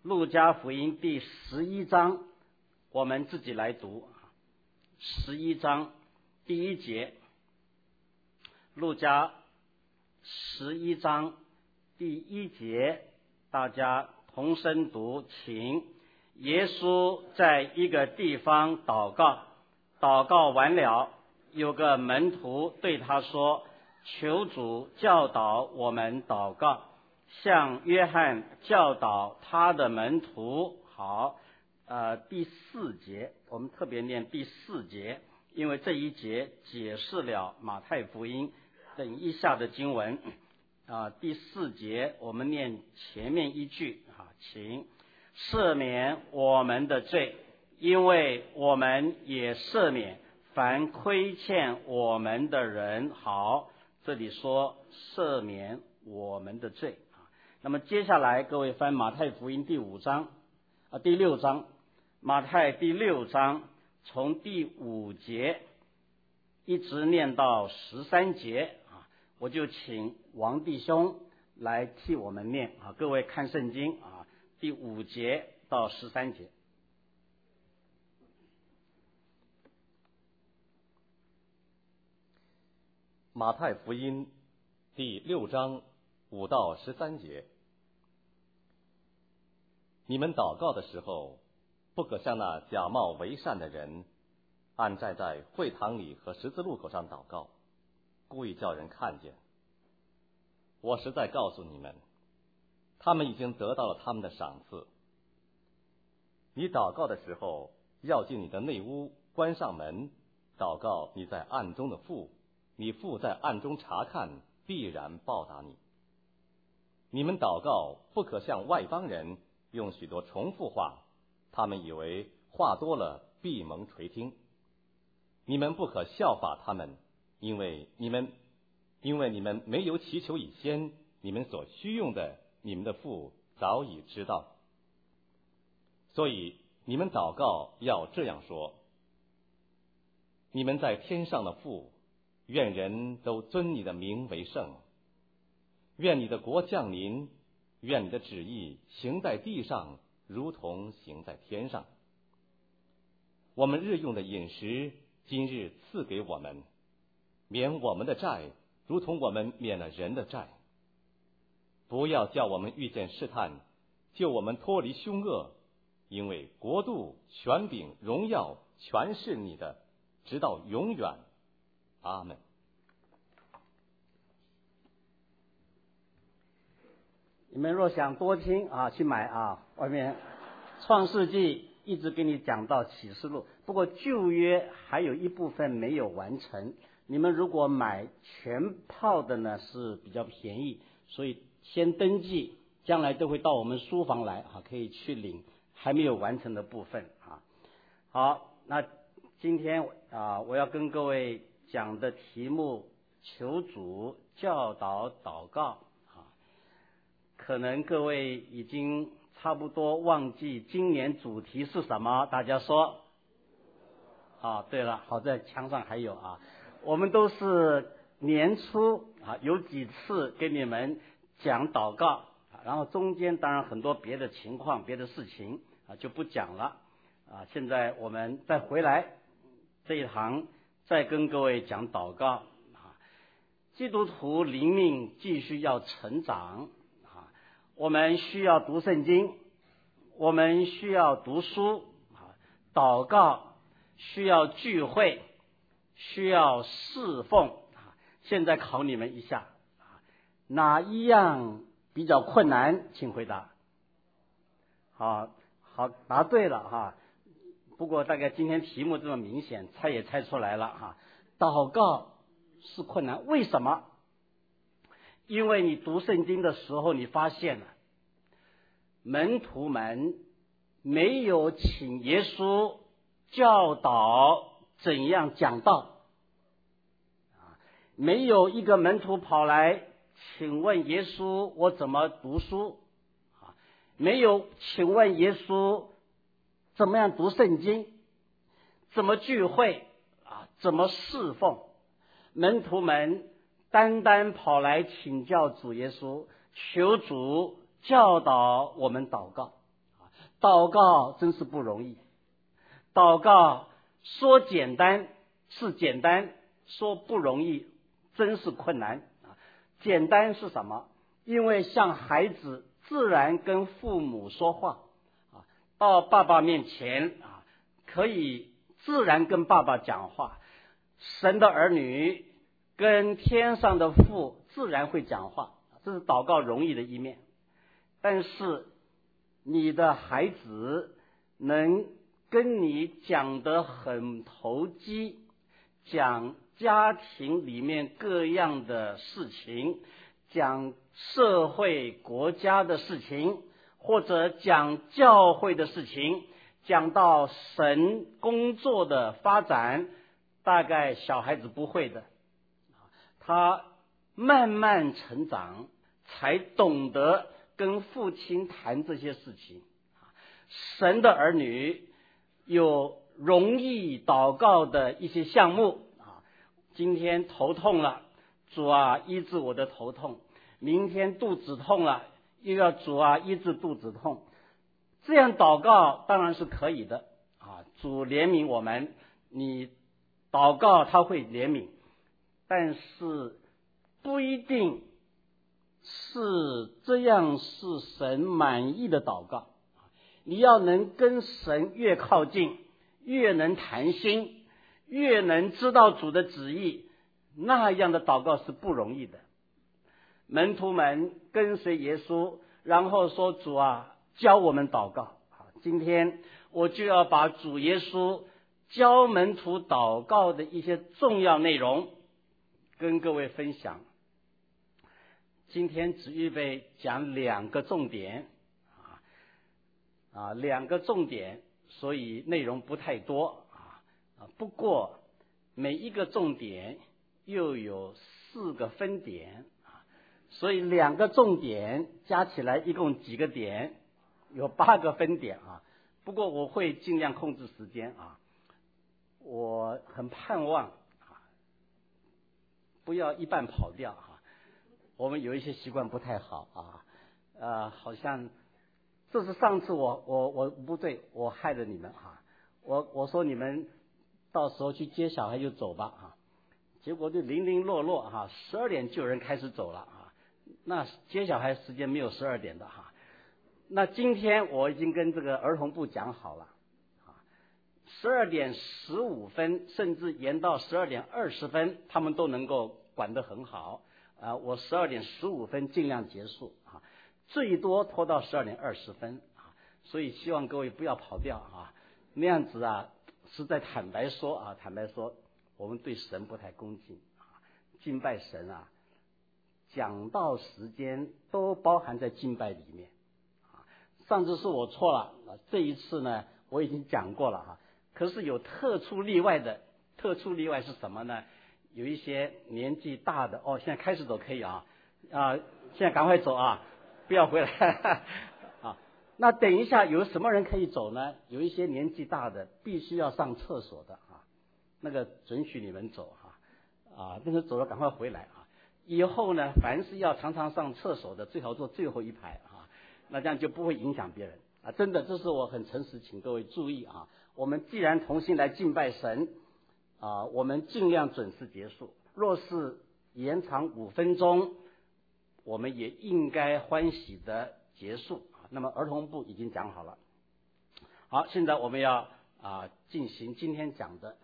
路加福音第11章，我们自己来读。11章第1节，路加11章第1节，大家同声读，请。耶稣在一个地方祷告，祷告完了，有个门徒对他说：求主教导我们祷告，像约翰教导他的门徒。好，第4节，我们特别念第4节，因为这一节解释了马太福音等一下的经文。第4节我们念前面一句，请。赦免我们的罪，因为我们也赦免凡亏欠我们的人。好，这里说赦免我们的罪。那么接下来各位翻马太福音第6章，马太第6章从第5节一直念到13节，我就请王弟兄来替我们念。各位看圣经第5节到13节。 马太福音第6章5到13节。你们祷告的时候，不可像那假冒为善的人，按站在会堂里和十字路口上祷告，故意叫人看见。我实在告诉你们，他们已经得到了他们的赏赐。你祷告的时候，要进你的内屋，关上门，祷告你在暗中的父，你父在暗中查看，必然报答你。你们祷告不可像外邦人，用许多重复话，他们以为话多了必蒙垂听。你们不可效法他们，因为你们没有祈求以先，你们所需用的，你们的父早已知道。所以你们祷告要这样说：你们在天上的父，愿人都尊你的名为圣，愿你的国降临，愿你的旨意行在地上，如同行在天上。我们日用的饮食，今日赐给我们，免我们的债，如同我们免了人的债。不要叫我们遇见试探，救我们脱离凶恶，因为国度、权柄、荣耀全是你的，直到永远。阿们。 你们若想多听去买外面创世纪一直给你讲到启示录，不过旧约还有一部分没有完成，你们如果买全套的呢是比较便宜，所以先登记，将来都会到我们书房来可以去领还没有完成的部分好，那今天我要跟各位讲的题目，求主教导祷告可能各位已经差不多忘记今年主题是什么，大家说对了，好在墙上还有我们都是年初有几次跟你们讲祷告然后中间当然很多别的情况别的事情就不讲了现在我们再回来这一堂再跟各位讲祷告基督徒灵命继续要成长我们需要读圣经，我们需要读书祷告，需要聚会，需要侍奉现在考你们一下哪一样比较困难，请回答。好，答对了不过大概今天题目这么明显，猜也猜出来了祷告是困难，为什么？因为你读圣经的时候，你发现了门徒们没有请耶稣教导怎样讲道没有一个门徒跑来请问耶稣我怎么读书没有请问耶稣怎么样读圣经，怎么聚会怎么侍奉。门徒们单单跑来请教主耶稣，求主教导我们祷告祷告真是不容易。祷告说简单是简单，说不容易真是困难。简单是什么？因为像孩子自然跟父母说话，到爸爸面前可以自然跟爸爸讲话。神的儿女跟天上的父自然会讲话，这是祷告容易的一面。但是你的孩子能跟你讲得很投机，讲家庭里面各样的事情，讲社会国家的事情，或者讲教会的事情，讲到神工作的发展，大概小孩子不会的。他慢慢成长才懂得跟父亲谈这些事情。神的儿女有容易祷告的一些项目，今天头痛了，主啊医治我的头痛，明天肚子痛了，又要主啊医治肚子痛。这样祷告当然是可以的，主怜悯我们，你祷告他会怜悯，但是不一定是这样是神满意的祷告。你要能跟神越靠近，越能谈心，越能知道主的旨意，那样的祷告是不容易的。门徒们跟随耶稣，然后说主啊教我们祷告。今天我就要把主耶稣教门徒祷告的一些重要内容跟各位分享。今天只预备讲2个重点，2个重点，所以内容不太多不过每一个重点又有4个分点所以2个重点加起来一共几个点？有8个分点不过我会尽量控制时间我很盼望不要一半跑掉我们有一些习惯不太好好像这是上次我不对，我害了你们我说你们到时候去接小孩就走吧结果就零零落落12点就有人开始走了那接小孩时间没有12点的那今天我已经跟这个儿童部讲好了12点15分甚至延到12点20分他们都能够管得很好我12点15分尽量结束最多拖到12点20分所以希望各位不要跑掉那样子实在坦白说我们对神不太恭敬敬拜神讲道时间都包含在敬拜里面上次是我错了这一次呢我已经讲过了可是有特殊例外的，特殊例外是什么呢？有一些年纪大的现在开始走可以现在赶快走不要回来那等一下有什么人可以走呢？有一些年纪大的必须要上厕所的那个准许你们走但是走了赶快回来以后呢凡是要常常上厕所的最好坐最后一排那这样就不会影响别人真的这是我很诚实请各位注意我们既然同心来敬拜神我们尽量准时结束，若是延长5分钟我们也应该欢喜的结束那么儿童部已经讲好了好，现在我们要进行今天讲的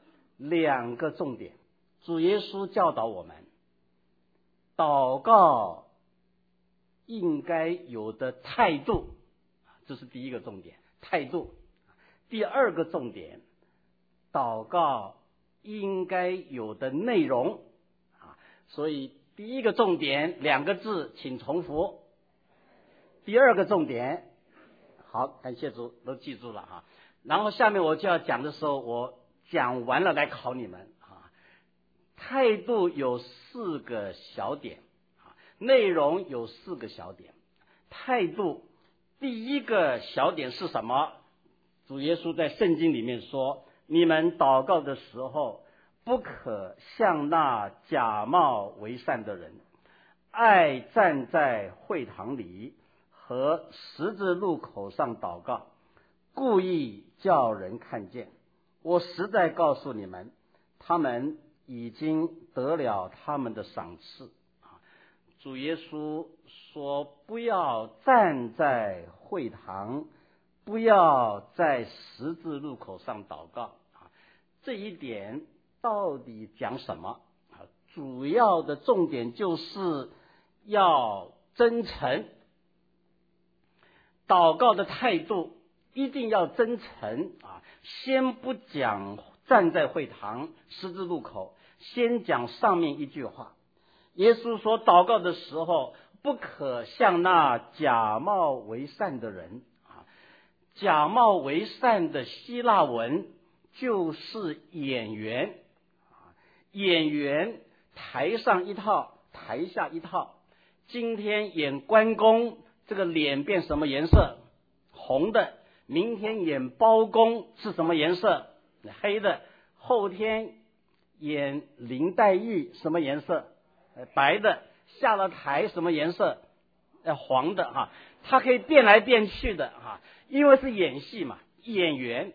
2个重点。主耶稣教导我们祷告应该有的态度，这是第1个重点，态度。第2个重点，祷告应该有的内容所以第1个重点2个字请重复，第2个重点好，感谢主都记住了然后下面我就要讲的时候我讲完了来考你们态度有4个小点内容有4个小点。态度第1个小点是什么？主耶稣在圣经里面说，你们祷告的时候不可像那假冒为善的人，爱站在会堂里和十字路口上祷告， 故意叫人看见。我实在告诉你们，他们已经得了他们的赏赐。主耶稣说，不要站在会堂，不要在十字路口上祷告。这一点到底讲什么？主要的重点就是要真诚，祷告的态度一定要真诚。先不讲站在会堂、十字路口，先讲上面一句话。耶稣说，祷告的时候不可像那假冒为善的人。假冒为善的希腊文就是演员。演员台上一套，台下一套。今天演关公，这个脸变什么颜色？红的。明天演包公是什么颜色？黑的。后天演林黛玉什么颜色？白的。下了台什么颜色？黄的。它可以变来变去的。因为是演戏嘛，演员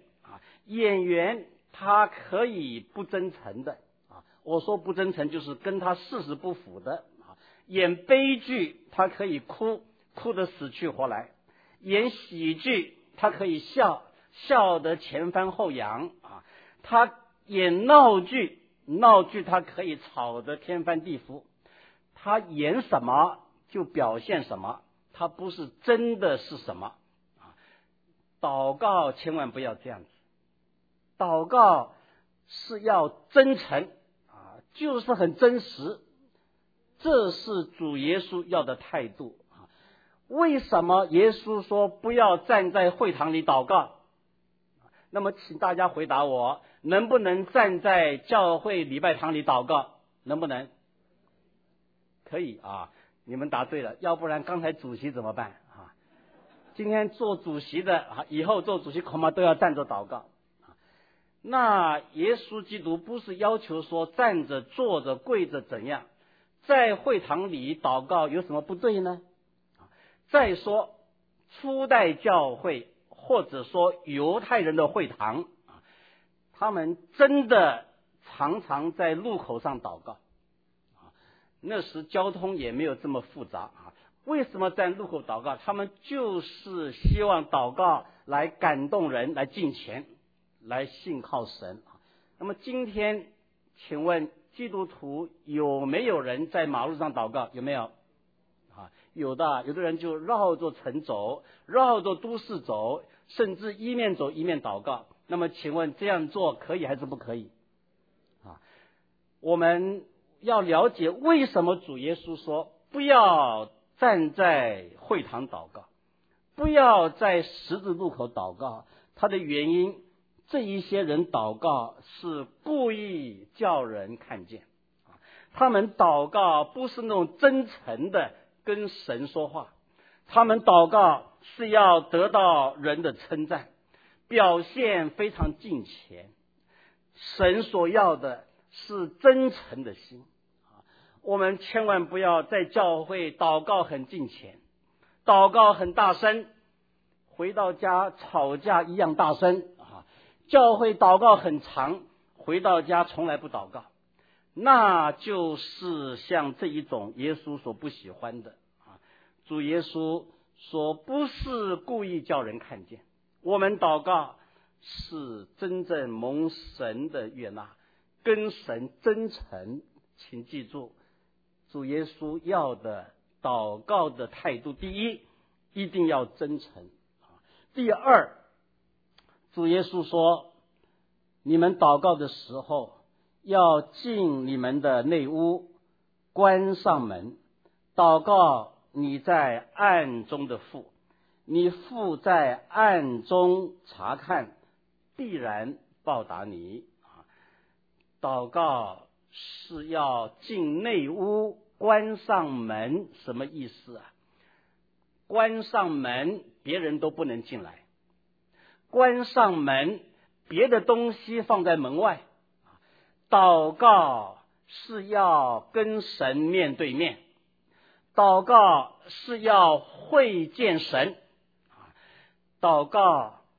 他可以不真诚的。我说不真诚就是跟他事实不符的。演悲剧他可以哭得死去活来，演喜剧他可以笑得前翻后扬。他演闹剧他可以吵得天翻地覆。他演什么就表现什么，他不是真的是什么。祷告千万不要这样子，祷告是要真诚，就是很真实，这是主耶稣要的态度。为什么耶稣说不要站在会堂里祷告？那么请大家回答我，能不能站在教会礼拜堂里祷告？能不能？可以啊，你们答对了，要不然刚才主席怎么办？今天做主席的，以后做主席恐怕都要站着祷告。那耶稣基督不是要求说站着、坐着、跪着怎样，在会堂里祷告有什么不对呢？再说初代教会或者说犹太人的会堂，他们真的常常在路口上祷告。那时交通也没有这么复杂。为什么在路口祷告？他们就是希望祷告来感动人，来敬虔，来信靠神。那么今天请问基督徒有没有人在马路上祷告？有没有？有的，有的人就绕着城走，绕着都市走，甚至一面走一面祷告。那么请问这样做可以还是不可以？我们要了解为什么主耶稣说不要站在会堂祷告，不要在十字路口祷告。他的原因，这一些人祷告是故意叫人看见。他们祷告不是那种真诚的跟神说话，他们祷告是要得到人的称赞，表现非常敬虔。神所要的是真诚的心。我们千万不要在教会祷告很敬虔，祷告很大声，回到家吵架一样大声。教会祷告很长，回到家从来不祷告，那就是像这一种耶稣所不喜欢的。主耶稣说不是故意叫人看见，我们祷告是真正蒙神的悦纳，跟神真诚。请记住主耶稣要的祷告的态度，第一，一定要真诚。第二，主耶稣说，你们祷告的时候要进你们的内屋，关上门，祷告你在暗中的父，你父在暗中查看，必然报答你。祷告是要进内屋，关上门，什么意思啊？关上门，别人都不能进来；关上门，别的东西放在门外。祷告是要跟神面对面，祷告是要会见神，祷告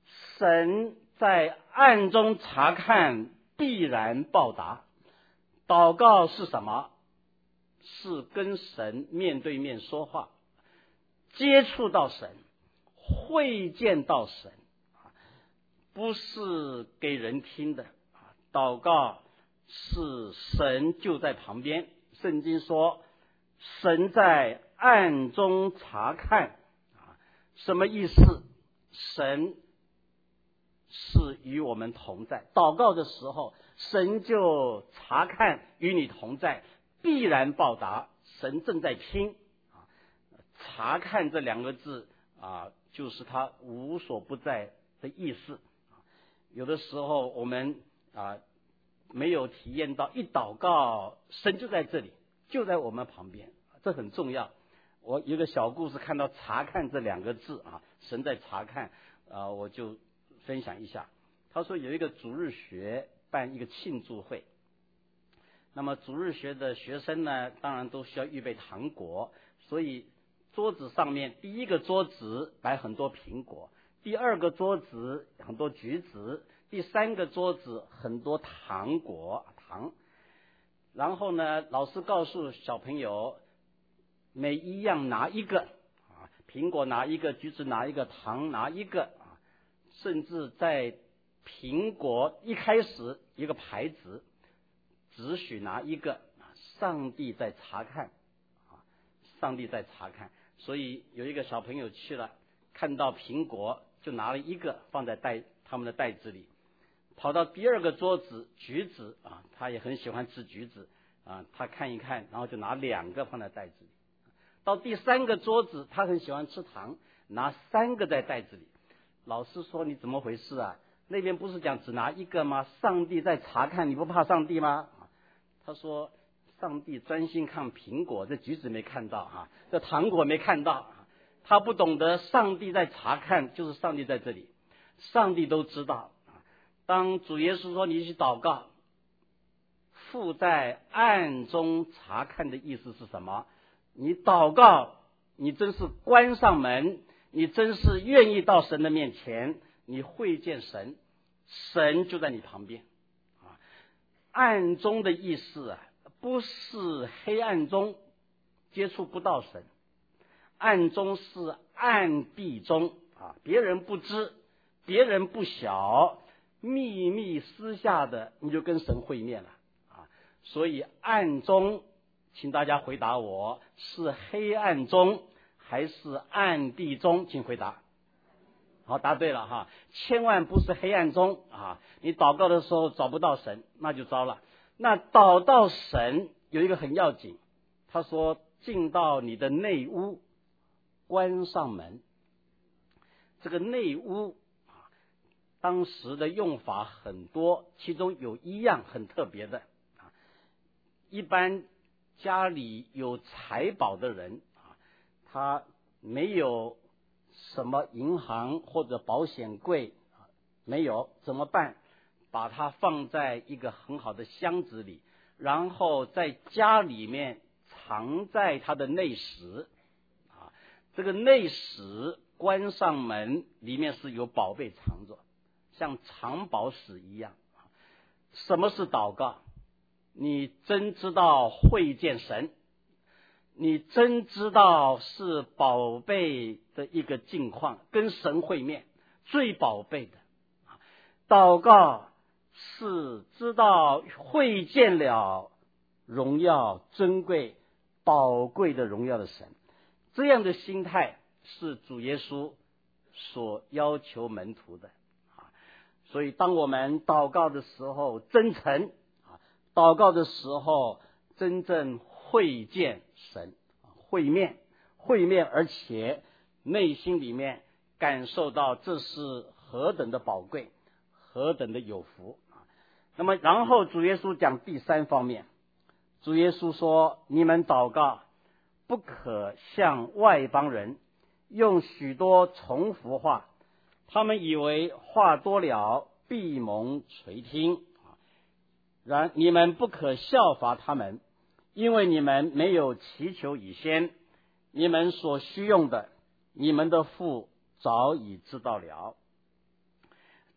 神在暗中查看，必然报答。祷告是什么？是跟神面对面说话，接触到神，会见到神，不是给人听的。祷告是神就在旁边，圣经说神在暗中查看，什么意思？神是与我们同在，祷告的时候神就查看与你同在，必然报答。神正在听，查看这两个字就是他无所不在的意思。有的时候我们没有体验到，一祷告神就在这里，就在我们旁边，这很重要。我有个小故事，看到查看这两个字神在查看我就分享一下。他说有一个主日学办一个庆祝会，那么主日学的学生呢，当然都需要预备糖果，所以桌子上面第一个桌子摆很多苹果，第二个桌子很多橘子，第三个桌子很多糖果糖。然后呢，老师告诉小朋友每一样拿一个苹果拿一个，橘子拿一个，糖拿一个甚至在苹果一开始一个牌子只许拿一个，上帝在查看上帝在查看。所以有一个小朋友去了，看到苹果就拿了一个放在他们的袋子里，跑到第二个桌子橘子他也很喜欢吃橘子他看一看，然后就拿2个放在袋子里。到第三个桌子他很喜欢吃糖，拿3个在袋子里。老师说你怎么回事那边不是讲只拿1个吗？上帝在查看，你不怕上帝吗？他说上帝专心看苹果，这橘子没看到这糖果没看到他不懂得上帝在查看，就是上帝在这里，上帝都知道。当主耶稣说你去祷告，父在暗中查看的意思是什么？你祷告，你真是关上门，你真是愿意到神的面前，你会见神，神就在你旁边暗中的意思不是黑暗中接触不到神，暗中是暗地中别人不知，别人不晓，秘密私下的你就跟神会面了所以暗中，请大家回答我，是黑暗中还是暗地中？请回答。好，答对了千万不是黑暗中你祷告的时候找不到神，那就糟了。那找到神有一个很要紧，他说进到你的内屋，关上门。这个内屋当时的用法很多，其中有一样很特别的一般家里有财宝的人他没有什么银行或者保险柜没有怎么办？把它放在一个很好的箱子里，然后在家里面藏在他的内室这个内室关上门，里面是有宝贝藏着，像藏宝室一样什么是祷告？你真知道会见神，你真知道是宝贝的一个境况，跟神会面最宝贝的祷告是知道会见了荣耀珍贵宝贵的荣耀的神。这样的心态是主耶稣所要求门徒的所以当我们祷告的时候真诚祷告的时候真正会见神，会面，而且内心里面感受到这是何等的宝贵，何等的有福那么然后主耶稣讲第3方面，主耶稣说你们祷告不可像外邦人用许多重复话，他们以为话多了必蒙垂听，然你们不可效法他们，因为你们没有祈求以先，你们所需用的，你们的父早已知道了。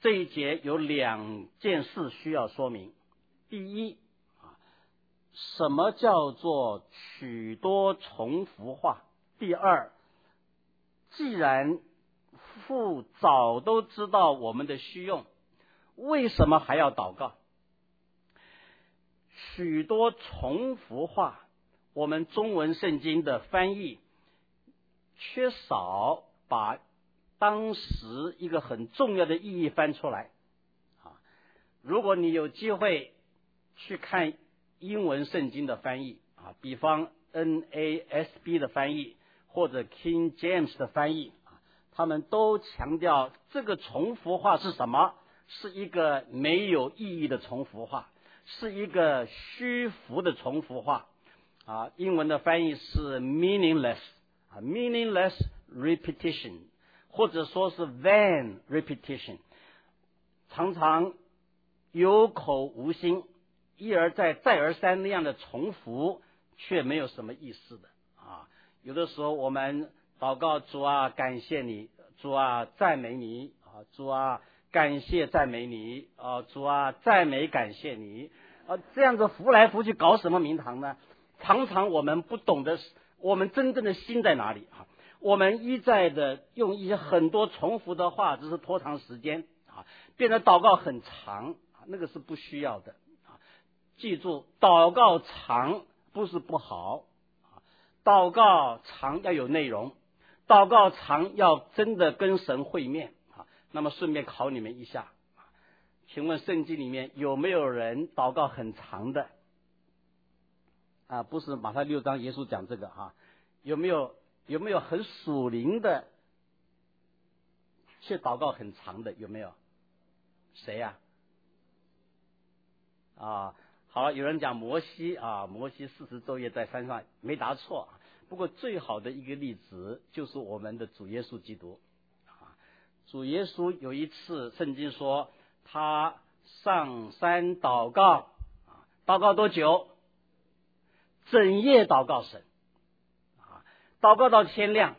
这一节有2件事需要说明。第一，什么叫做许多重复话？第二，既然父早都知道我们的需用，为什么还要祷告？许多重复话，我们中文圣经的翻译缺少把当时一个很重要的意义翻出来。如果你有机会去看英文圣经的翻译，比方 NASB 的翻译或者 King James 的翻译，他们都强调这个重复话是什么？是一个没有意义的重复话，是一个虚浮的重复话。英文的翻译是 meaningless repetition， 或者说是 vain repetition， 常常有口无心，一而再再而三那样的重复，却没有什么意思的。有的时候我们祷告，主啊感谢你，主啊赞美你，主啊感谢赞美你，主啊赞美感谢你，这样子浮来浮去搞什么名堂呢？常常我们不懂得我们真正的心在哪里。我们一再的用一些很多重复的话，只是拖长时间，变得祷告很长，那个是不需要的。记住，祷告长不是不好，祷告长要有内容，祷告长要真的跟神会面。那么顺便考你们一下，请问圣经里面有没有人祷告很长的？不是马太6章耶稣讲这个有没有很属灵的却祷告很长的？有没有？谁呀？好了，有人讲摩西摩西40昼夜在山上，没答错。不过最好的一个例子就是我们的主耶稣基督。主耶稣有一次圣经说他上山祷告，祷告多久？整夜祷告神，祷告到天亮。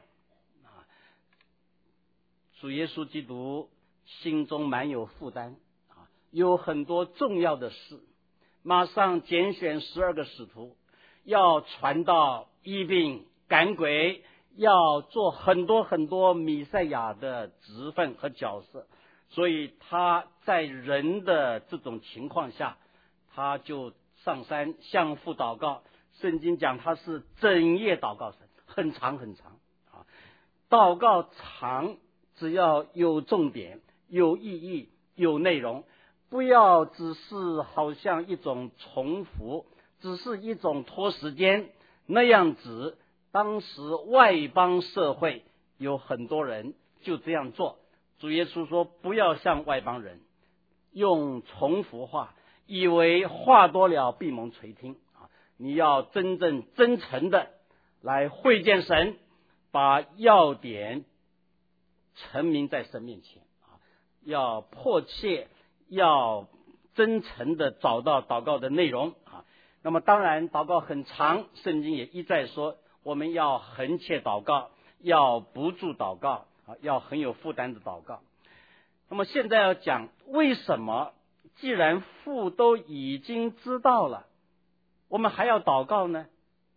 主耶稣基督心中满有负担，有很多重要的事，马上拣选12个使徒，要传道、医病、赶鬼，要做很多很多弥赛亚的职分和角色。所以他在人的这种情况下，他就上山向父祷告。圣经讲他是整夜祷告神，很长很长。祷告长，只要有重点、有意义、有内容，不要只是好像一种重复，只是一种拖时间那样子。当时外邦社会有很多人就这样做，主耶稣说不要像外邦人用重复话，以为话多了闭蒙垂听。你要真正真诚的来会见神，把要点陈明在神面前，要迫切要真诚的找到祷告的内容。那么当然祷告很长，圣经也一再说我们要恒切祷告，要不住祷告，要很有负担的祷告。那么现在要讲为什么既然父都已经知道了，我们还要祷告呢？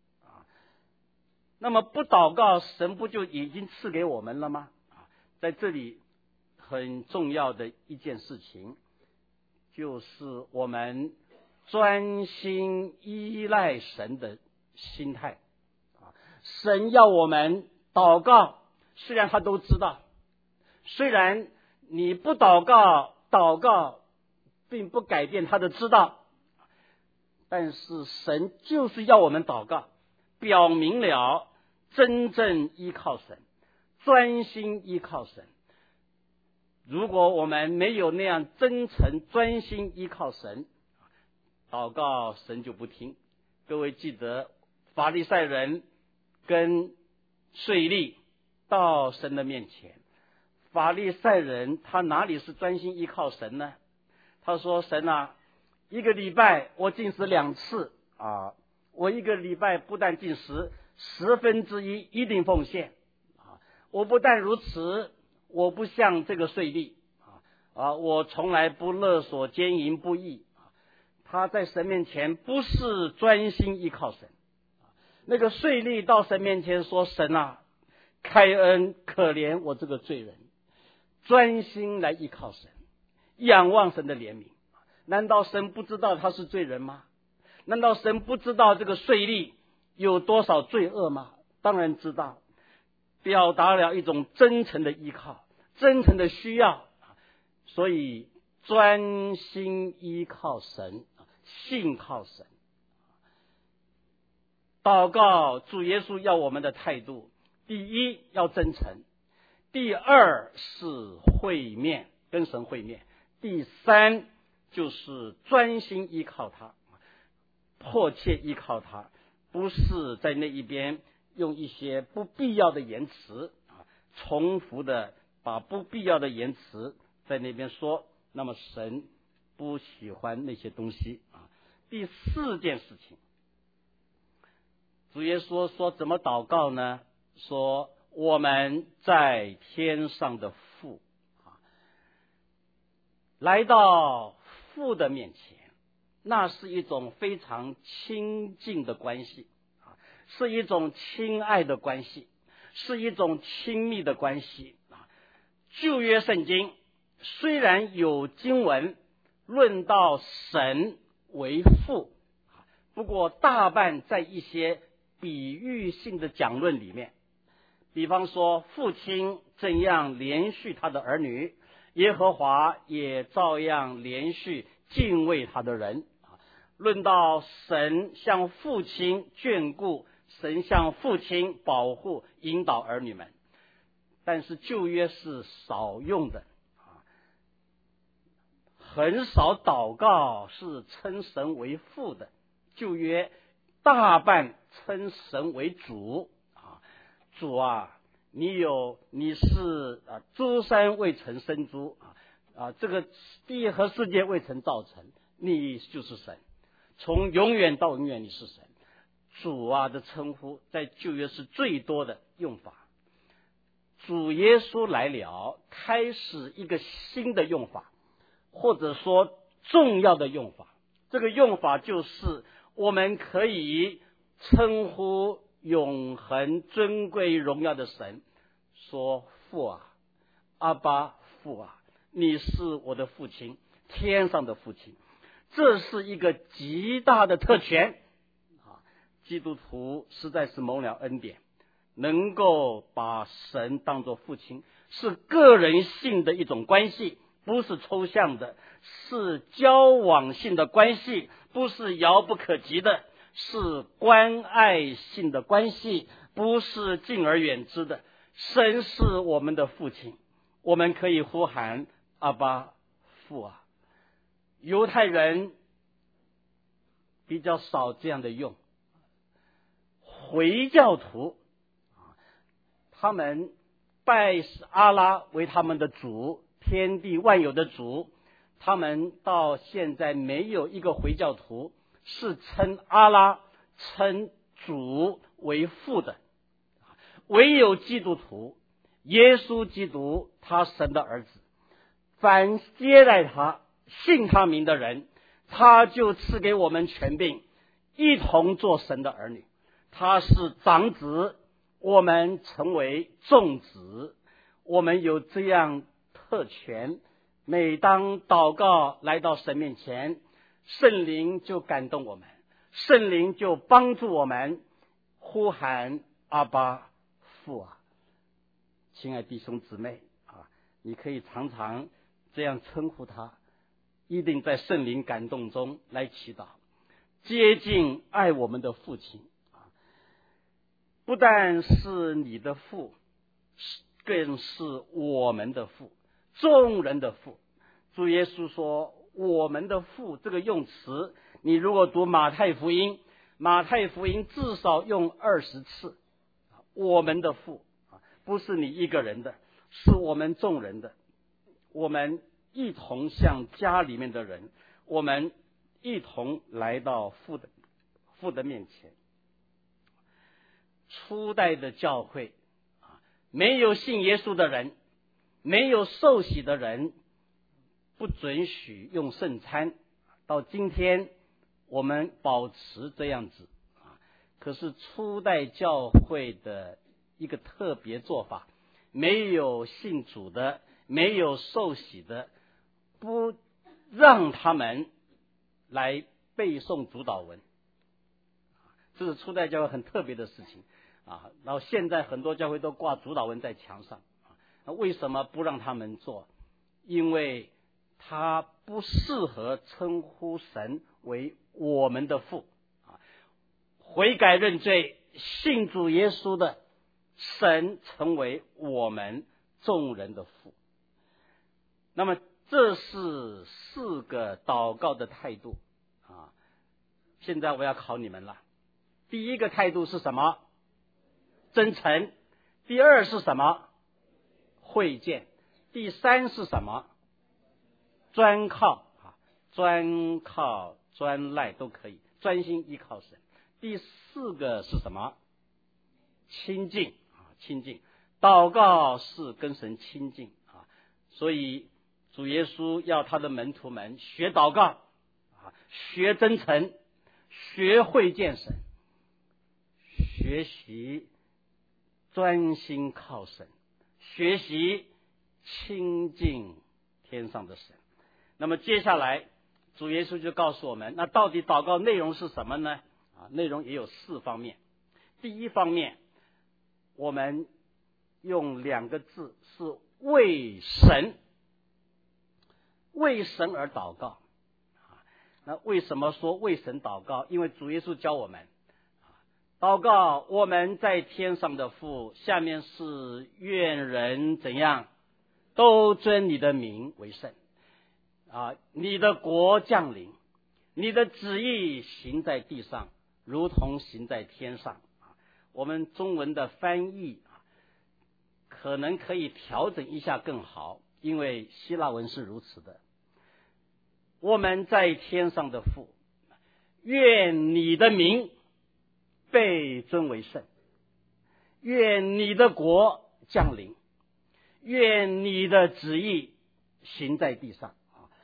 那么不祷告，神不就已经赐给我们了吗？在这里很重要的一件事情，就是我们专心依赖神的心态。神要我们祷告，虽然他都知道，虽然你不祷告，祷告并不改变他的知道，但是神就是要我们祷告，表明了真正依靠神，专心依靠神。如果我们没有那样真诚专心依靠神，祷告神就不听。各位记得法利赛人跟税吏到神的面前，法利赛人他哪里是专心依靠神呢？他说神啊，一个礼拜我禁食2次我一个礼拜不但禁食1/10一定奉献我不但如此，我不像这个税吏我从来不勒索奸淫不义。他在神面前不是专心依靠神。那个税吏到神面前说，神啊，开恩可怜我这个罪人，专心来依靠神，仰望神的怜悯。难道神不知道他是罪人吗？难道神不知道这个税吏有多少罪恶吗？当然知道，表达了一种真诚的依靠，真诚的需要，所以专心依靠神，信靠神。祷告主耶稣要我们的态度，第一要真诚，第二是会面，跟神会面，第三就是专心依靠他，迫切依靠他，不是在那一边用一些不必要的言辞，重复的把不必要的言辞在那边说，那么神不喜欢那些东西。第四件事情，主耶稣说怎么祷告呢？说我们在天上的父，来到父的面前，那是一种非常亲近的关系，是一种亲爱的关系，是一种亲密的关系。旧约圣经虽然有经文论到神为父，不过大半在一些比喻性的讲论里面，比方说父亲怎样连续他的儿女，耶和华也照样连续敬畏他的人。论到神像父亲眷顾，神像父亲保护引导儿女们，但是旧约是少用的，很少祷告是称神为父的，旧约大半称神为主。主啊，你是诸山未曾生诸，这个地和世界未曾造成，你就是神，从永远到永远你是神。主啊的称呼在旧约是最多的用法。主耶稣来了，开始一个新的用法，或者说重要的用法。这个用法就是我们可以称呼永恒尊贵荣耀的神，说父啊，阿爸父啊，你是我的父亲，天上的父亲。这是一个极大的特权，基督徒实在是蒙了恩典，能够把神当作父亲，是个人性的一种关系，不是抽象的，是交往性的关系，不是遥不可及的，是关爱性的关系，不是敬而远之的。神是我们的父亲，我们可以呼喊阿爸父啊。犹太人比较少这样的用，回教徒他们拜阿拉为他们的主，天地万有的主，他们到现在没有一个回教徒是称阿拉称主为父的，唯有基督徒耶稣基督，他神的儿子，凡接待他信他名的人，他就赐给我们权柄，一同做神的儿女。他是长子，我们成为众子，我们有这样特权。每当祷告来到神面前，圣灵就感动我们，圣灵就帮助我们呼喊阿爸父啊。亲爱弟兄姊妹你可以常常这样称呼他，一定在圣灵感动中来祈祷，接近爱我们的父亲。不但是你的父，更是我们的父，众人的父。主耶稣说我们的父这个用词，你如果读马太福音至少用20次。我们的父不是你一个人的，是我们众人的，我们一同向家里面的人，我们一同来到父的面前。初代的教会没有信耶稣的人，没有受洗的人， 不准许用圣餐，到今天我们保持这样子啊。可是初代教会的一个特别做法，没有信主的，没有受洗的，不让他们来背诵主祷文，这是初代教会很特别的事情啊。然后现在很多教会都挂主祷文在墙上啊，那为什么不让他们做？因为他不适合称呼神为我们的父啊。悔改认罪信主耶稣的，神成为我们众人的父。那么这是4个祷告的态度啊。现在我要考你们了。第一个态度是什么？真诚。第二是什么？会见。第三是什么？专靠啊，专靠专赖都可以，专心依靠神。第4个是什么？亲近啊，亲近。祷告是跟神亲近啊，所以主耶稣要他的门徒们学祷告啊，学真诚，学会见神，学习专心靠神，学习亲近天上的神。那么接下来主耶稣就告诉我们，那到底祷告内容是什么呢？啊，内容也有4方面。第一方面，我们用2个字，是为神，为神而祷告。那为什么说为神祷告？因为主耶稣教我们祷告，我们在天上的父，下面是愿人怎样都尊你的名为圣啊，你的国降临，你的旨意行在地上，如同行在天上。我们中文的翻译可能可以调整一下更好，因为希腊文是如此的。我们在天上的父，愿你的名被尊为圣，愿你的国降临，愿你的旨意行在地上。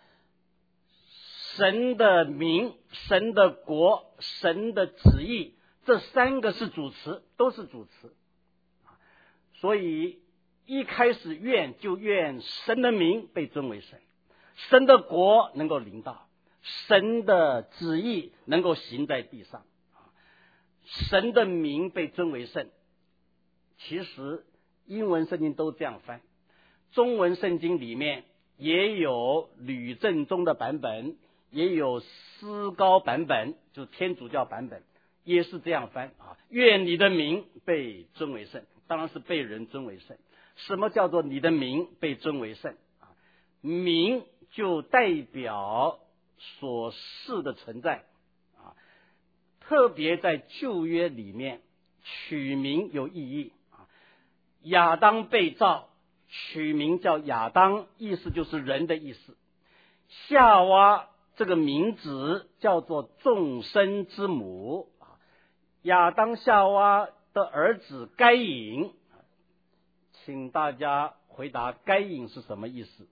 神的名、神的国、神的旨意，这3个是主词，都是主词。所以一开始愿就愿神的名被尊为圣，神的国能够临到，神的旨意能够行在地上，神的名被尊为圣。其实英文圣经都这样翻，中文圣经里面也有吕正中的版本，也有思高版本，就是天主教版本，也是这样翻啊。愿你的名被尊为圣，当然是被人尊为圣。什么叫做你的名被尊为圣啊？名就代表所示的存在啊。特别在旧约里面，取名有意义啊。亚当被造，取名叫亚当，意思就是人的意思。夏娃这个名字叫做众生之母，亚当夏娃的儿子该隐，请大家回答该隐是什么意思？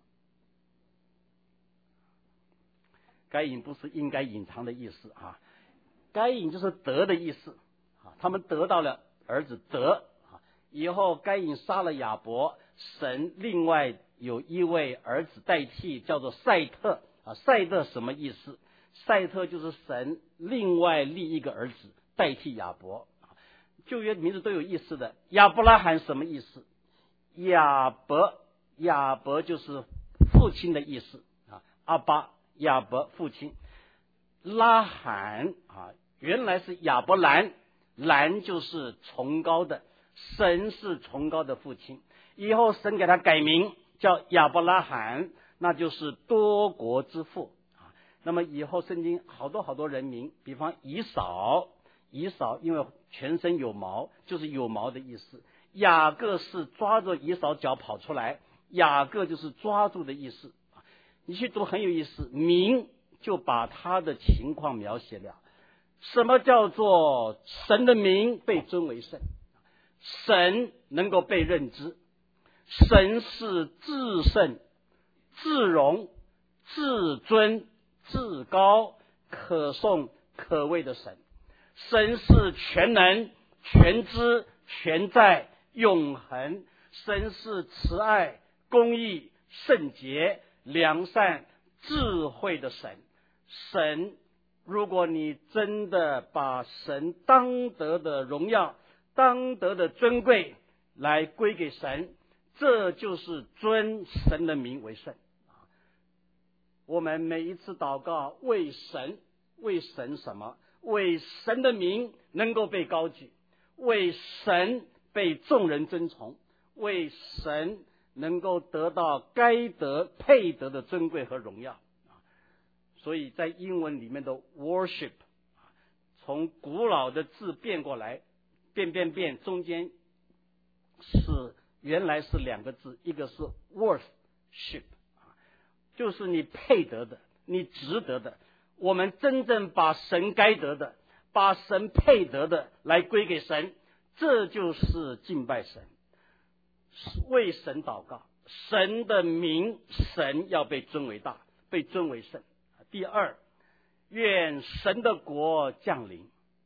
该隐不是应该隐藏的意思啊，该隐就是得的意思啊，他们得到了儿子得啊，以后该隐杀了亚伯，神另外有一位儿子代替，叫做赛特啊。赛特什么意思？赛特就是神另外立一个儿子代替亚伯。旧约名字都有意思的。亚伯拉罕什么意思？亚伯就是父亲的意思啊，阿巴亚伯父亲。拉罕啊，原来是亚伯兰，兰就是崇高的，神是崇高的父亲。以后神给他改名叫亚伯拉罕，那就是多国之父啊。那么以后圣经好多人名，比方以扫因为全身有毛，就是有毛的意思。雅各是抓着以扫脚跑出来，雅各就是抓住的意思。你去读很有意思，名就把他的情况描写了。什么叫做神的名被尊为圣？神能够被认知，神是至圣、至荣、 至尊、至高、可颂、可畏的神。神是全能、全知、全在、永恒。神是慈爱、公义、圣洁、良善、智慧的神。神，如果你真的把神当得的荣耀、当得的尊贵来归给神，这就是尊神的名为圣。我们每一次祷告，为神什么？为神的名能够被高举，为神被众人尊崇，为神能够得到该得配得的尊贵和荣耀。所以在英文里面的 worship 从古老的字变过来，变，中间原来是两个字，一个是 worship， 就是你配得的，你值得的。我们真正把神该得的，把神配得的来归给神，这就是敬拜神，为神祷告，神的名，神要被尊为大，被尊为圣。第二，愿神的国降临。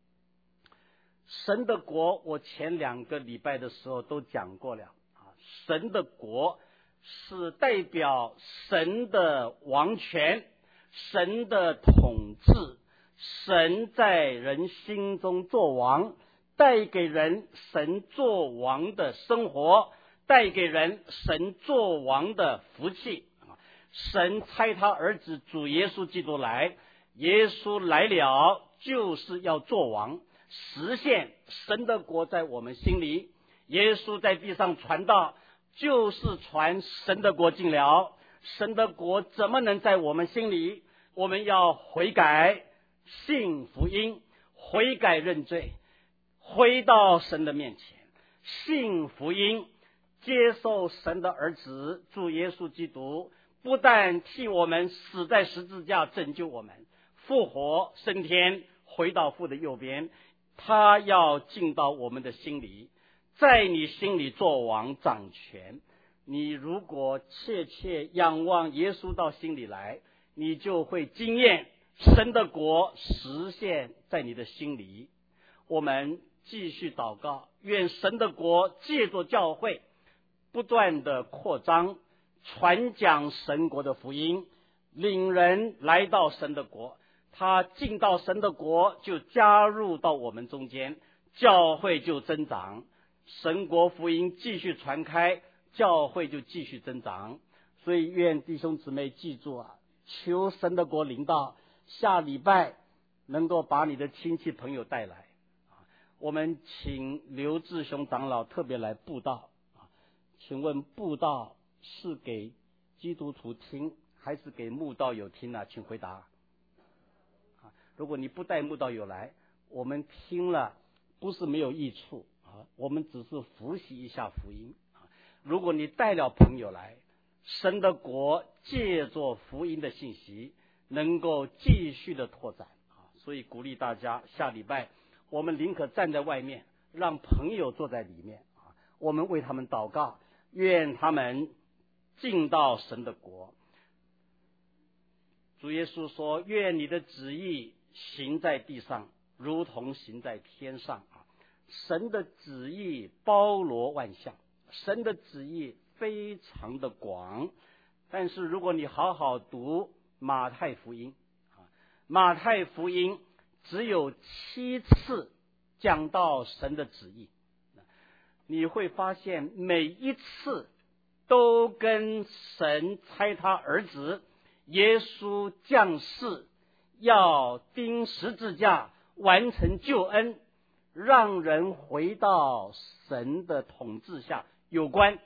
神的国，我前2个礼拜的时候都讲过了。神的国是代表神的王权，神的统治，神在人心中做王，带给人神做王的生活，带给人神做王的福气。神差他儿子主耶稣基督来，耶稣来了就是要做王，实现神的国在我们心里。耶稣在地上传道，就是传神的国进了。神的国怎么能在我们心里？我们要悔改，信福音，悔改认罪，回到神的面前，信福音，接受神的儿子主耶稣基督，不但替我们死在十字架拯救我们，复活升天，回到父的右边，他要进到我们的心里，在你心里做王掌权。你如果切切仰望耶稣到心里来，你就会经验神的国实现在你的心里。我们继续祷告，愿神的国借着教会不断的扩张，传讲神国的福音，领人来到神的国。他进到神的国，就加入到我们中间，教会就增长，神国福音继续传开，教会就继续增长。所以愿弟兄姊妹记住求神的国临到，下礼拜能够把你的亲戚朋友带来。我们请刘志雄长老特别来布道。请问布道是给基督徒听还是给慕道友听请回答。如果你不带慕道友来，我们听了不是没有益处我们只是复习一下福音。如果你带了朋友来，神的国借着福音的信息能够继续的拓展所以鼓励大家下礼拜我们宁可站在外面，让朋友坐在里面我们为他们祷告，愿他们进到神的国。主耶稣说，愿你的旨意行在地上如同行在天上神的旨意包罗万象，神的旨意非常的广。但是如果你好好读马太福音，马太福音只有7次讲到神的旨意，你会发现每一次都跟神差他儿子耶稣降世，要钉十字架完成救恩，让人回到神的统治下有关。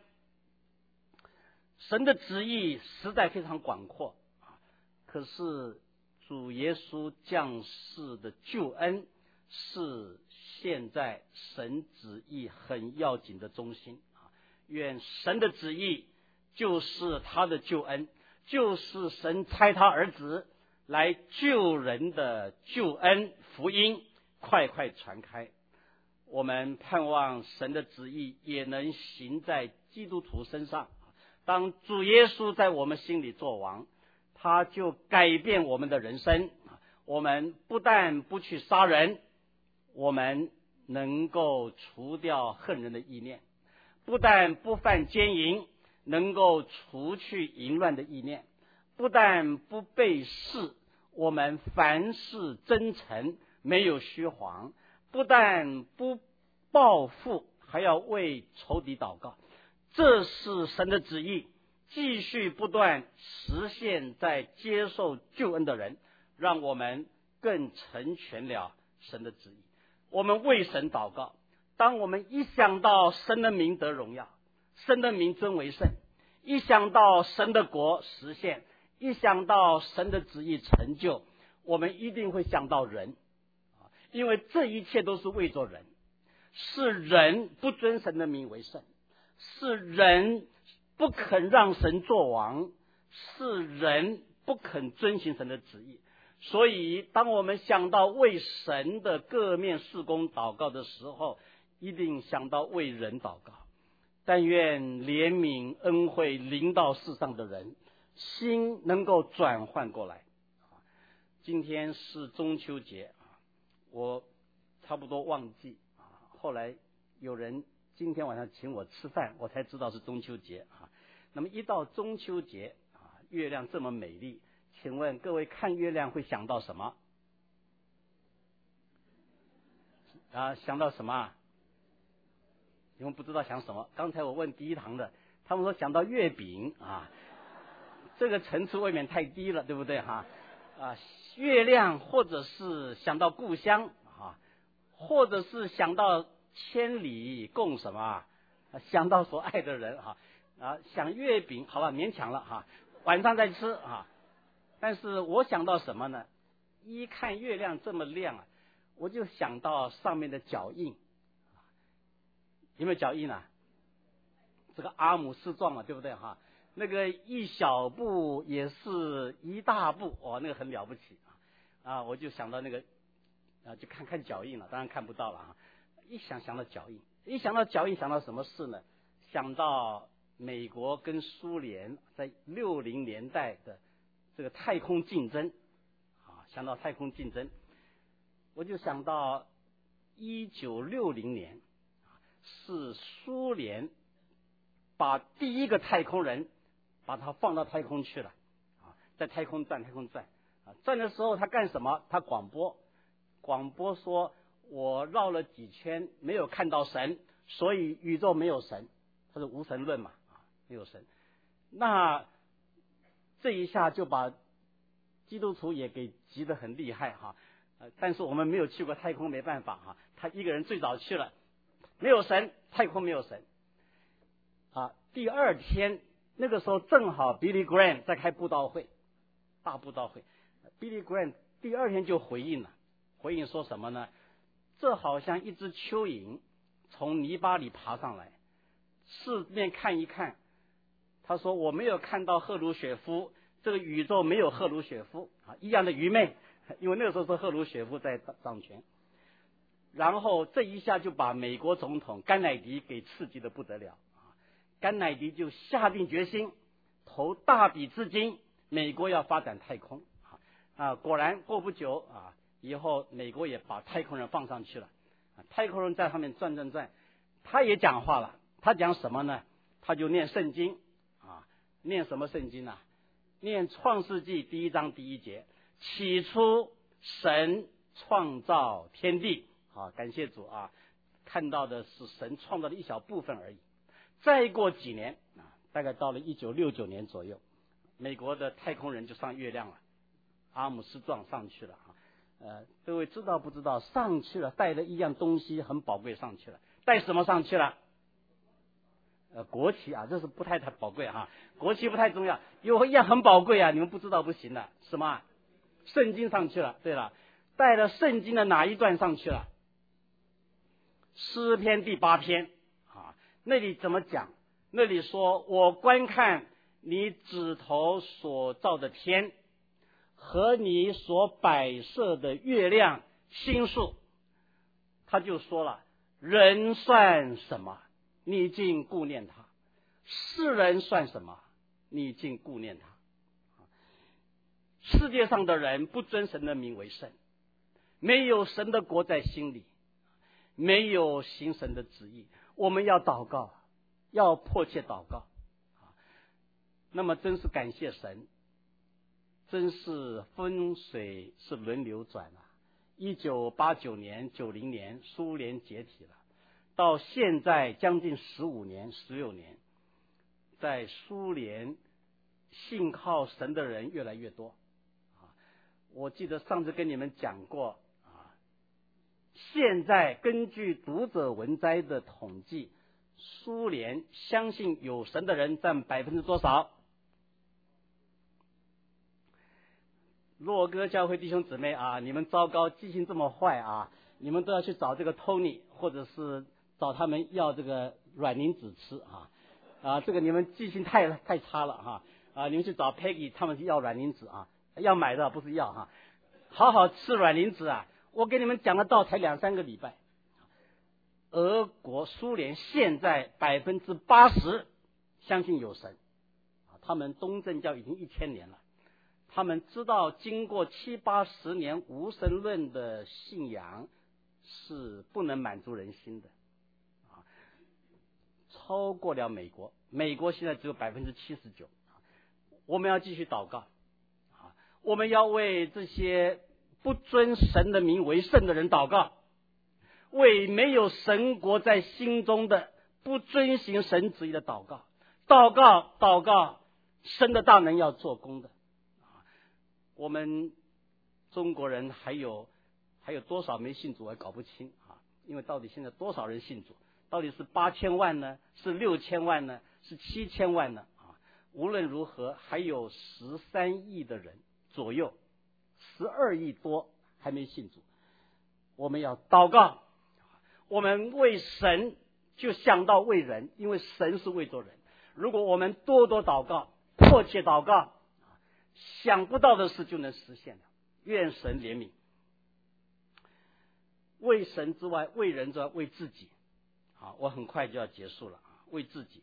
神的旨意实在非常广阔可是主耶稣降世的救恩是现在神旨意很要紧的中心愿神的旨意就是他的救恩，就是神差他儿子来救人的救恩福音快快传开。我们盼望神的旨意也能行在基督徒身上。当主耶稣在我们心里做王， 他就改变我们的人生。我们不但不去杀人，我们能够除掉恨人的意念；不但不犯奸淫，能够除去淫乱的意念；不但不背誓，我们凡事真诚，没有虚谎；不但不报复，还要为仇敌祷告。这是神的旨意，继续不断实现在接受救恩的人，让我们更成全了神的旨意。我们为神祷告，当我们一想到神的名得荣耀，神的名尊为圣，一想到神的国实现，一想到神的旨意成就，我们一定会想到人，因为这一切都是为着人。是人不尊神的名为圣，是人不肯让神作王，是人不肯遵行神的旨意。所以当我们想到为神的各面事工祷告的时候，一定想到为人祷告。但愿怜悯恩惠临到世上的人，心能够转换过来。今天是中秋节，我差不多忘记，后来有人今天晚上请我吃饭，我才知道是中秋节。那么一到中秋节，月亮这么美丽，请问各位看月亮会想到什么？想到什么？你们不知道想什么？刚才我问第一堂的，他们说想到月饼这个层次未免太低了，对不对月亮，或者是想到故乡或者是想到千里共什么想到所爱的人想月饼，好吧，勉强了晚上再吃但是我想到什么呢？一看月亮这么亮我就想到上面的脚印。有没有脚印这个阿姆斯壮对不对那个一小步也是一大步那个很了不起我就想到那个就看看脚印了，当然看不到了一想到脚印，一想到脚印想到什么事呢？想到美国跟苏联在60年代的这个太空竞争想到太空竞争，我就想到1960年是苏联把第一个太空人把他放到太空去了在太空转转的时候他干什么？他广播说我绕了几圈没有看到神，所以宇宙没有神，他是无神论嘛没有神。那这一下就把基督徒也给急得很厉害但是我们没有去过太空，没办法他一个人最早去了，没有神，太空没有神第二天那个时候正好 Billy Graham 在开布道会，大布道会。 Billy Graham 第二天就回应说什么呢？这好像一只蚯蚓从泥巴里爬上来，四面看一看，他说我没有看到赫鲁雪夫，这个宇宙没有赫鲁雪夫一样的愚昧，因为那个时候是赫鲁雪夫在掌权。然后这一下就把美国总统甘乃迪给刺激的不得了甘乃迪就下定决心投大笔资金，美国要发展太空果然过不久以后美国也把太空人放上去了太空人在上面转，他也讲话了。他讲什么呢？他就念圣经念什么圣经念创世纪1章1节，起初神创造天地感谢主看到的是神创造的一小部分而已。再过几年大概到了1969年左右，美国的太空人就上月亮了，阿姆斯壮上去了各位知道不知道上去了带了一样东西很宝贵上去了？带什么上去了？国旗这是不太宝贵国旗不太重要，有一样很宝贵你们不知道不行的。什么？圣经上去了。对了，带了圣经的哪一段上去了？诗篇第8篇那里怎么讲？那里说我观看你指头所造的天和你所摆设的月亮星宿。他就说了，人算什么？你竟顾念他；世人算什么？你竟顾念他。 世界上的人不尊神的名为圣，没有神的国在心里，没有行神的旨意。我们要祷告，要迫切祷告。那么真是感谢神，真是风水是轮流转啊。1989年、90年苏联解体了，到现在将近15年、16年，在苏联信靠神的人越来越多。我记得上次跟你们讲过现在根据读者文摘的统计，苏联相信有神的人占多少？洛哥教会弟兄姊妹你们糟糕，记性这么坏你们都要去找这个 Tony， 或者是找他们要这个卵磷脂吃这个你们记性太差了你们去找 Peggy， 他们要卵磷脂要买的不是要好好吃卵磷脂我给你们讲的道才2-3个礼拜。俄国苏联现在80%相信有神他们东正教已经1000年了，他们知道经过70-80年无神论的信仰是不能满足人心的超过了美国，美国现在只有79%。我们要继续祷告我们要为这些不尊神的名为圣的人祷告，为没有神国在心中的不遵行神旨意的祷告，祷告神的大能要做工的我们中国人还有多少没信主我也搞不清因为到底现在多少人信主，到底是8000万呢，是6000万呢，是7000万呢无论如何还有13亿的人左右，12亿多还没信主。我们要祷告，我们为神就想到为人，因为神是为做人。如果我们多多祷告，迫切祷告，想不到的事就能实现了。愿神怜悯。为神之外，为人之外，为自己我很快就要结束了为自己。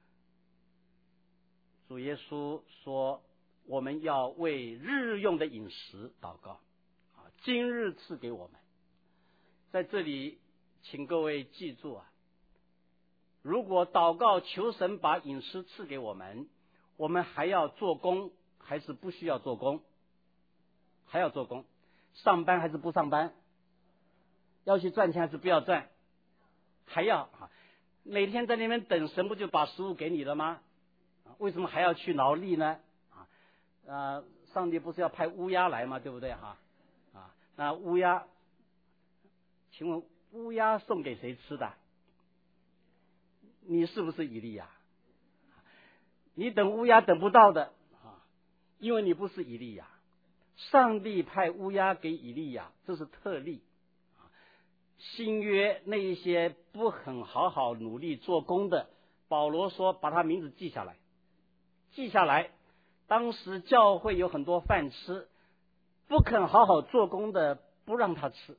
主耶稣说我们要为日用的饮食祷告今日赐给我们。在这里请各位记住如果祷告求神把饮食赐给我们，我们还要做工还是不需要做工？还要做工。上班还是不上班？要去赚钱还是不要赚？还要每天在那边等神不就把食物给你了吗？为什么还要去劳力呢？上帝不是要派乌鸦来吗？对不对那乌鸦，请问乌鸦送给谁吃的？你是不是以利亚？你等乌鸦等不到的因为你不是以利亚。上帝派乌鸦给以利亚，这是特例。新约那一些不很好好努力做工的，保罗说把他名字记下来。当时教会有很多饭吃，不肯好好做工的不让他吃。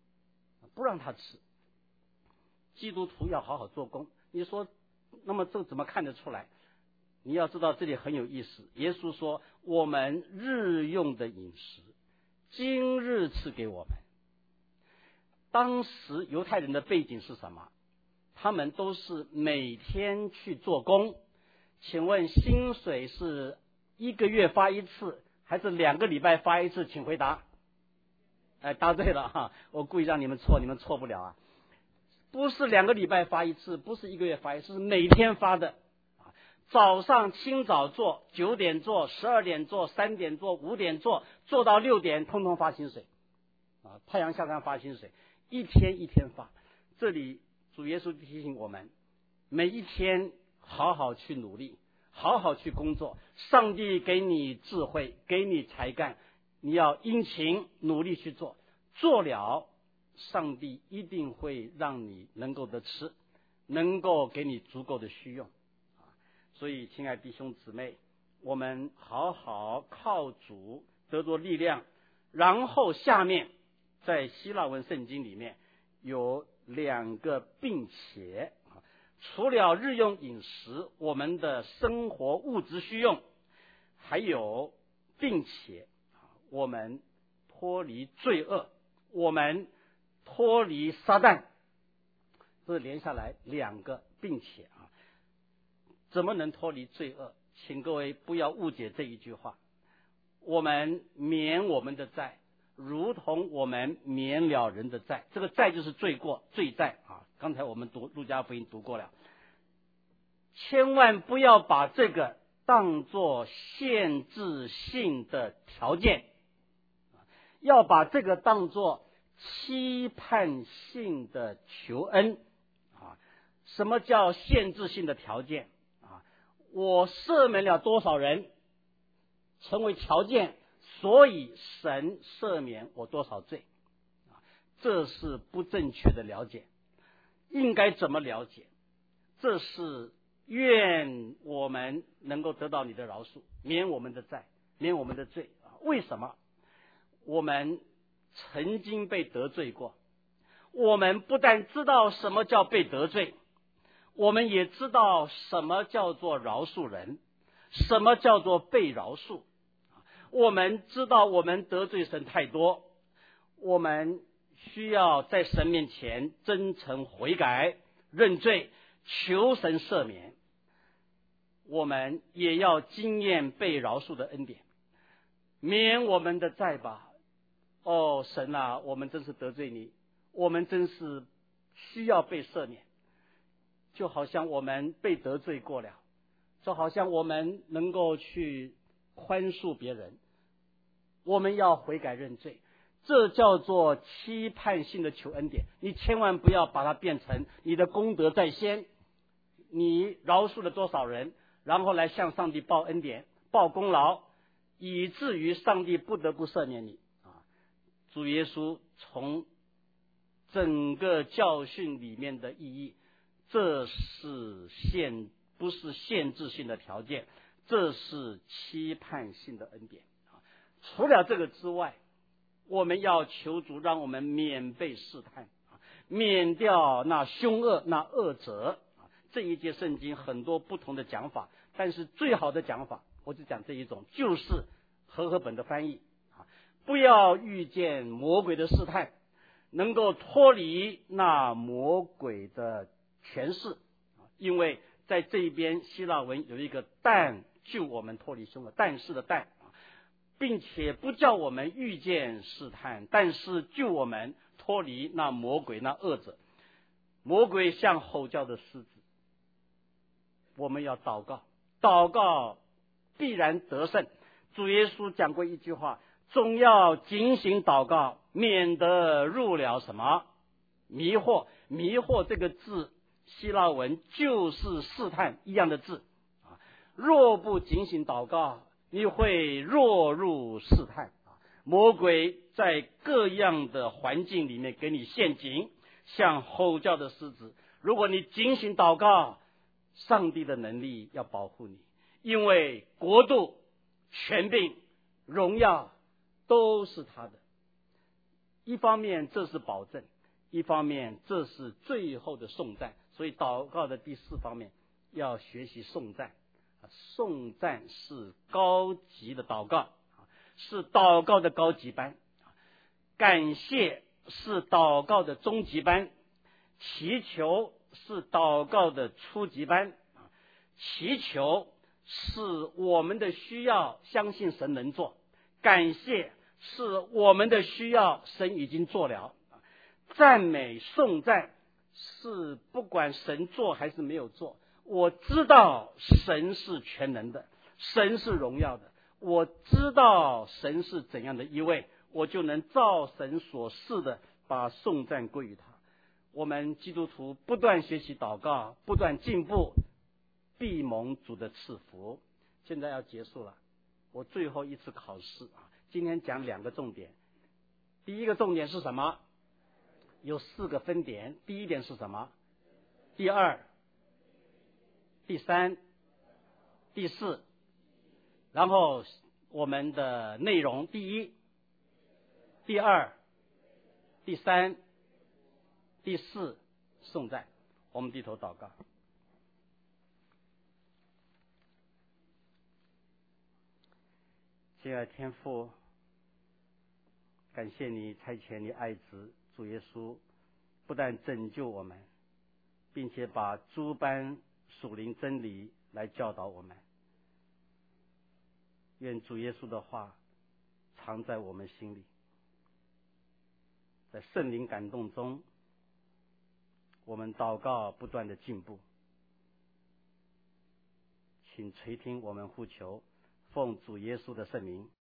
基督徒要好好做工。你说那么这怎么看得出来？你要知道这里很有意思。耶稣说我们日用的饮食今日赐给我们。当时犹太人的背景是什么？他们都是每天去做工。请问薪水是1个月发一次还是2个礼拜发一次？请回答。答对了我故意让你们错，你们错不了不是2个礼拜发一次，不是1个月发一次，是每天发的。早上清早做，9点做，12点做，3点做，5点做，做到6点通通发薪水太阳下山发薪水，一天一天发。这里主耶稣提醒我们，每一天好好去努力，好好去工作。上帝给你智慧，给你才干，你要殷勤努力去做，做了上帝一定会让你能够得吃，能够给你足够的需用所以亲爱弟兄姊妹，我们好好靠主得着力量。然后下面在希腊文圣经里面有2个并且，除了日用饮食，我们的生活物质需用，还有并且我们脱离罪恶，我们脱离撒旦。这连下来两个，并且怎么能脱离罪恶？请各位不要误解这一句话。我们免我们的债，如同我们免了人的债。这个债就是罪过、罪债刚才我们读路加福音读过了。千万不要把这个当作限制性的条件，要把这个当作期盼性的求恩什么叫限制性的条件我赦免了多少人成为条件，所以神赦免我多少罪这是不正确的了解。应该怎么了解？这是愿我们能够得到你的饶恕，免我们的债，免我们的罪为什么？我们曾经被得罪过，我们不但知道什么叫被得罪，我们也知道什么叫做饶恕人，什么叫做被饶恕。我们知道我们得罪神太多，我们需要在神面前真诚悔改认罪，求神赦免。我们也要经验被饶恕的恩典，免我们的债吧。神我们真是得罪你，我们真是需要被赦免。就好像我们被得罪过了，就好像我们能够去宽恕别人，我们要悔改认罪，这叫做期盼性的求恩典。你千万不要把它变成你的功德在先，你饶恕了多少人，然后来向上帝报恩典报功劳，以至于上帝不得不赦免你主耶稣从整个教训里面的意义，这是不是限制性的条件，这是期盼性的恩典除了这个之外，我们要求主让我们免被试探免掉那凶恶那恶者这一节圣经很多不同的讲法，但是最好的讲法我只讲这一种，就是和合本的翻译不要遇见魔鬼的试探，能够脱离那魔鬼的权势因为在这一边希腊文有一个但救我们脱离凶恶，但是的但并且不叫我们遇见试探，但是救我们脱离那魔鬼那恶者。魔鬼像吼叫的狮子，我们要祷告，祷告必然得胜。主耶稣讲过一句话，总要警醒祷告，免得入了什么迷惑。迷惑这个字希腊文就是试探一样的字若不警醒祷告，你会落入试探魔鬼在各样的环境里面给你陷阱，像吼叫的狮子。如果你警醒祷告，上帝的能力要保护你，因为国度权柄荣耀都是他的。一方面这是保证，一方面这是最后的颂赞。所以祷告的第4方面要学习颂赞。颂赞是高级的祷告，是祷告的高级班。感谢是祷告的中级班，祈求是祷告的初级班。祈求是我们的需要，相信神能做；感谢是我们的需要，神已经做了。赞美颂赞是不管神做还是没有做，我知道神是全能的，神是荣耀的，我知道神是怎样的一位，我就能照神所示的把颂赞归于他。我们基督徒不断学习祷告，不断进步，必蒙主的赐福。现在要结束了，我最后一次考试今天讲2个重点。第一个重点是什么？有4个分点。第一点是什么？第2、第3、第4。然后我们的内容，第1、第2、第3、第4，颂赞。我们低头祷告。亲爱的天父， 感谢你差遣你爱子主耶稣，不但拯救我们，并且把诸般属灵真理来教导我们。愿主耶稣的话藏在我们心里，在圣灵感动中，我们祷告不断的进步。请垂听我们呼求，奉主耶稣的圣名。